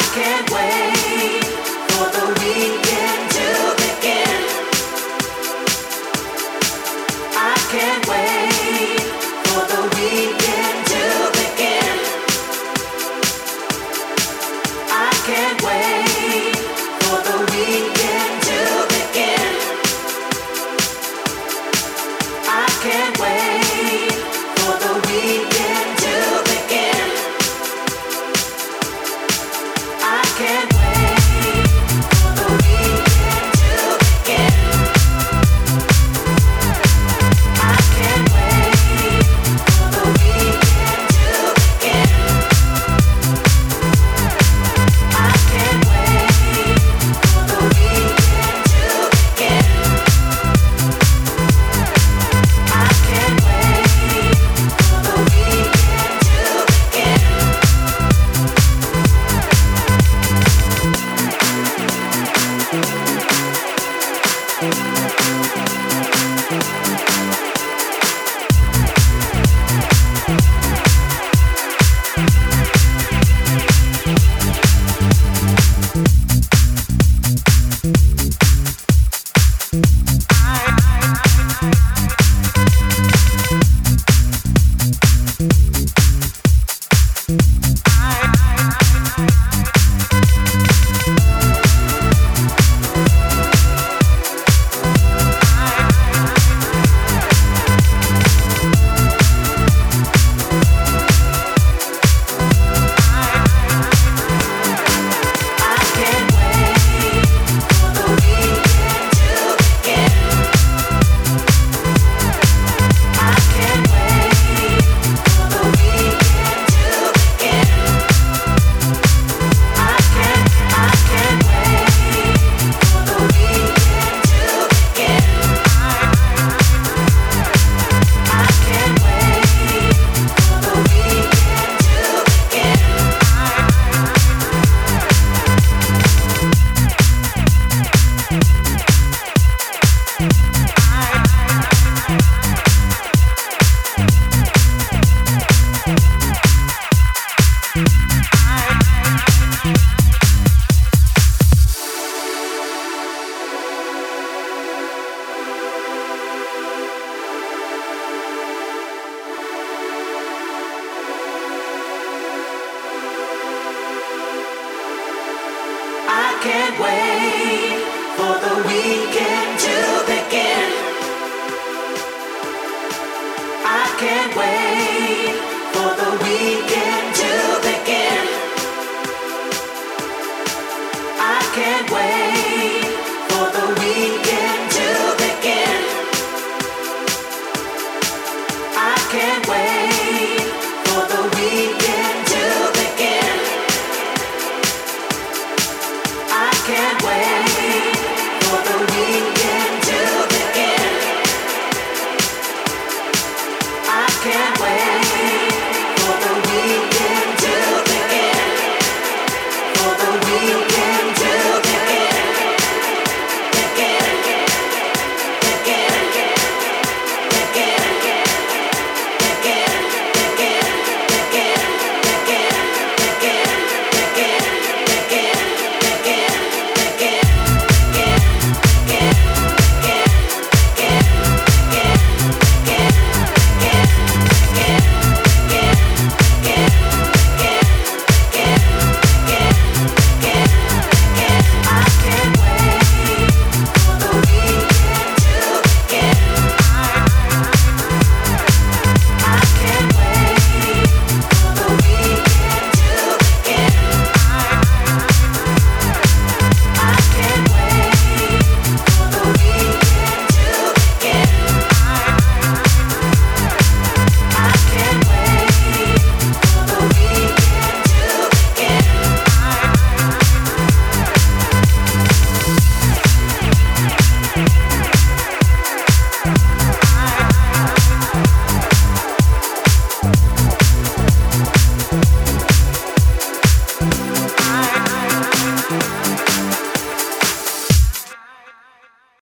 can't wait for the weekend to begin. I can't wait for the weekend to begin. I can't wait for the weekend to begin. I can't wait for the weekend to begin. I can't wait for the weekend to begin. I can't wait for the weekend to begin. I can't wait for the weekend to begin. I can't wait for the weekend to begin. I can't wait.